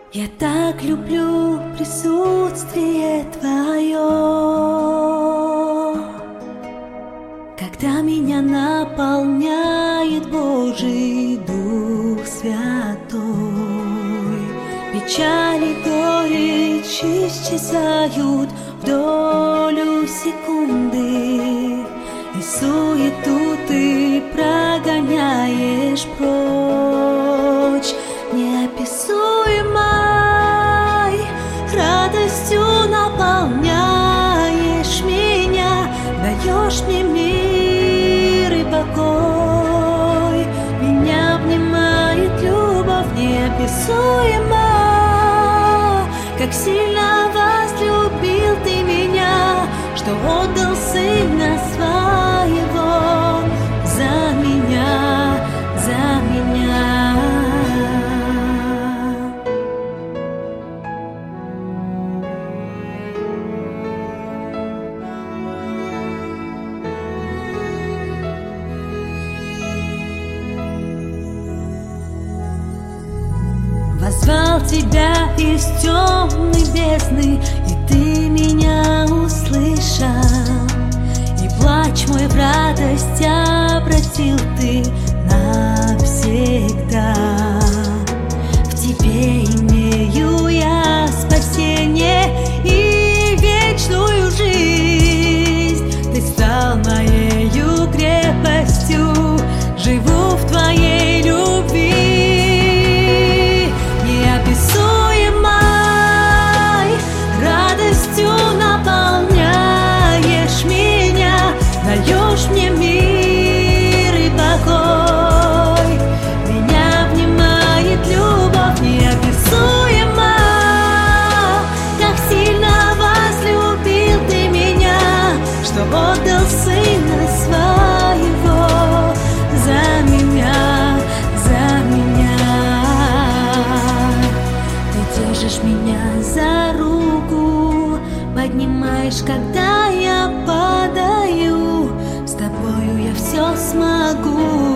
Я так люблю присутствие Твое, когда меня наполняет Божий Дух Святой. Печали, горечь исчезают в долю секунды, и суету Ты прогоняешь прочь. Неописуемой радостью наполняешь меня, даешь мне мир и покой. Меня обнимает любовь неописуема, как сильно возлюбил Ты меня, что отдал Сына Своего за меня, за меня. Позвал Тебя из темной бездны, и Ты меня услышал, и плач мой в радость обратил Ты навсегда. В Тебе имею я спасение и вечную жизнь. Ты стал моею крепостью, живу в Твоей любви. Даешь мне мир и покой. Меня обнимает любовь неописуема, как сильно возлюбил Ты меня, что отдал Сына Своего за меня, за меня. Ты держишь меня за руку, поднимаешь, когда я падаю. С Тобою я все смогу.